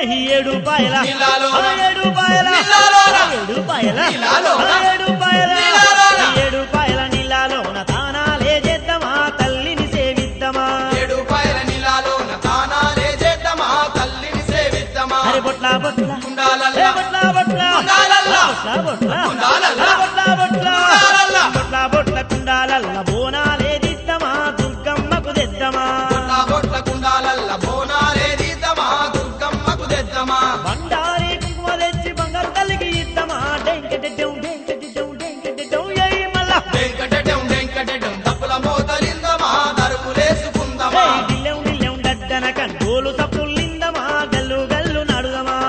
ఏడు పాయల నీలాలో ఏడు పాయల నీలాలోన ఏడు పాయల నీలాలోన ఏడు పాయల నీలాలోన ఏడు పాయల నీలాలోన తానాలే చేద్దామా తల్లిని సేవిద్దామా ఏడు పాయల నీలాలోన తానాలే చేద్దామా తల్లిని సేవిద్దామా అరే బొట్ల బొట్ల కుండాలల్లా బొట్ల బొట్ల కుండాలల్లా బొట్ల బొట్ల కుండాలల్లా బొట్ల బొట్ల కుండాలల్లా బొట్ల బొట్ల కుండాలల్ల బోనాలే దిద్దమా దుర్గమ్మకు తెద్దమా బొట్ల బొట్ల కుండాలల్ల బోనాలే దీద్దామా దుర్గమ్మకు తెద్దమా బండారి కుంకుమ తెచ్చి బంగారు తల్లికి ఇద్దమా డెంకెటెడ్డం ఏయ్ మల్లా వెంకటెడం తప్పుల మోతలిందమా దరుపులేసుకుందమా డిల్లెం డడ్డన కండోలు తప్పులిందమా గల్లు గల్లు నడుదమా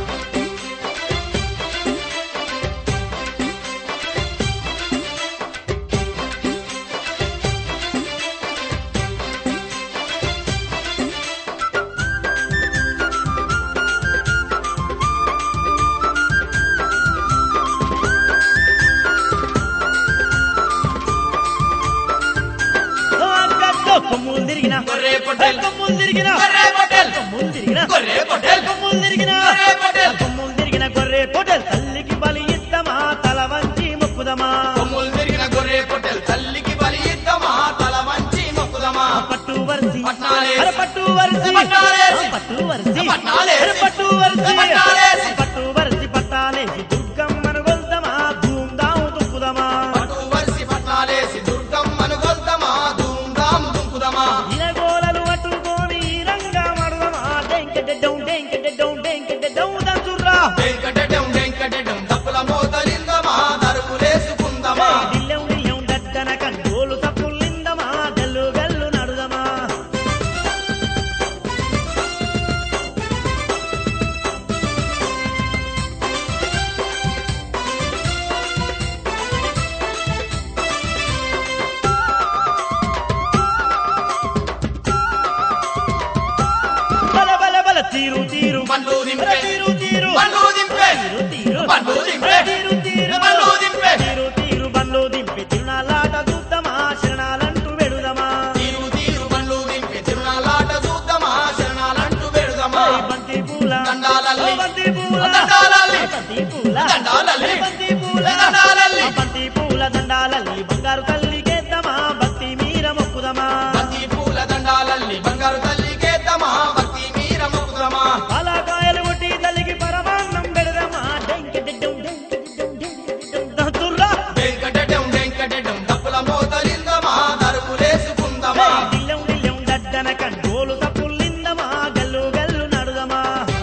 కొమ్ములు తిరిగిన గొర్రె పొట్టెల్ కొమ్ములు తిరిగిన గొర్రె పొట్టెల్ కొమ్ములు తిరిగిన గొర్రె పొట్టెల్ కొమ్ములు తిరిగిన గొర్రె పొట్టెల్ కొమ్ములు తిరిగిన గొర్రె పొట్టెల్ తల్లికి బలి ఇద్దమా తల వంచి మొక్కుదమా కొమ్ములు తిరిగిన గొర్రె పొట్టెల్ తల్లికి బలి ఇద్దమా తల వంచి మొక్కుదమా పట్టు వరిసి పట్నాలేసి అరే పట్టు వరిసి పట్నాలేసి పట్టు వరిసి పట్నాలేసి అరే పట్టు వరిసి పట్నాలేసి పట్టు వరిసి పట్టాలేసి దుర్గమ్మను గొల్దమా ధూమ్ధాము దుక్కుదమా పట్టు వరిసి పట్నాలేసి దుర్గమ్మను గొల్దమా ధూమ్ధాము దుంకుదమా ఇనగోలలు అట్టుకొని రంగా మడదమా డెంకెటెడ్డం దంచుర్రా వెంకటెడం తప్పుల మోతలిందమా దరుపులేసుకుందమా డిల్లెం డడ్డన కండోలు తప్పులిందమా గల్లు గల్లు నడుదమా బల బల బల తీరు తీరు బండ్లు దింపే తీరు తీరు బండ్లు దింపే తీరు బండ్లు దింపే తీరు తీరు బండ్లు దింపే తీరు తీరు బండ్లు దింపి తిరునాలాట చూద్దామా శరణాలంటూ వెడుదమా తీరు బండ్లు దింపి తిరునాలాట చూద్దామా శరణాలంటూ పెడుదమా బంతి పూల దండాలల్లి బంతి పూల దండాలల్లి బంతి పూల దండాలల్లి బంతి పూల దండాలల్లి బంతి పూల దండాలల్లి బంగారు తల్లికేద్దామా భక్తి మీర మొక్కుదమా బంతి పూల దండాలల్లి బంగారు తల్లికేద్దామా భక్తి మీర మొక్కుదమా పాలకాయలు కొట్టి తల్లికి పరమాన్నం పెడదామా డెంకెటెడ్డం దంచుర్రా వెంకటెడం తప్పుల మోతలిందమా దరుపులేసుకుందమా డిల్లెం డడ్డన కండోలు తప్పులిందమా గల్లు గల్లు నడుదమా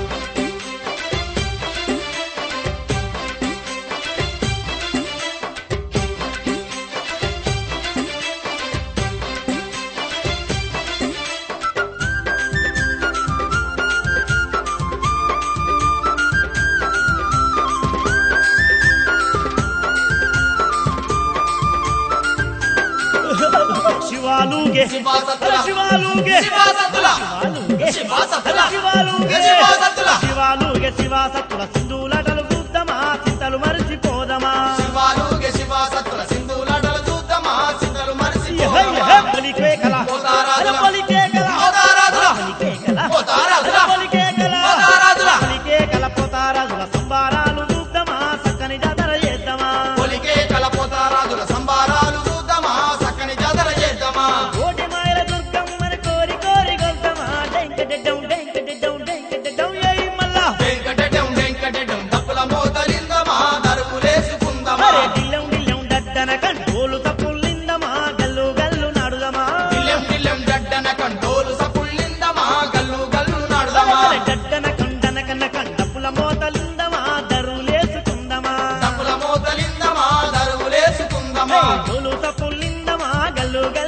శివాలుగే శివాసత్తుల శివాలుగే శివాసత్తుల శివాలుగే శివాసత్తుల శివాలుగే శివాసత్తుల శివాలుగే శివాసత్తుల సింధులటలు చూద్దామా చింతలు మరిచిపోదమా శివాసత్తుల సింధులాటలు చూద్దామా సింధులు పలికే కల పోతారాజుల పలికే కల పోతారాజుల పలికే కల పోతారాజుల పలికే కల పోతారాజుల పలికే కల పోతారాజుల సంబారాలు చూద్దామా చక్కని జాతర చేద్దామా పొలికే కలపోతారాజుల సంబారాలు చూద్దామా చక్కని జాతర చేద్దామా కోటి మాయల దుర్గమ్మని కోరి కోరి గొల్దమా డెంకెటెడ్డం ఏయ్ మల్లా వెంకటెడం తప్పుల మోతలిందమా దరుపులేసుకుందమా అరే డిల్లెం డడ్డన కండోలు తప్పులిందమా గల్లు గల్లు నడుదమా డిల్లెం డడ్డన కండోలు సపుళ్ళిందమా గల్లు గల్లు నాడుదమా డడ్డన కండన కన్న కండపుల మోతలిందమా దరులేసుకుందమా తప్పుల మోతలిందమా దరువులేసుకుందమా డోలు తప్పులిందమా గల్లు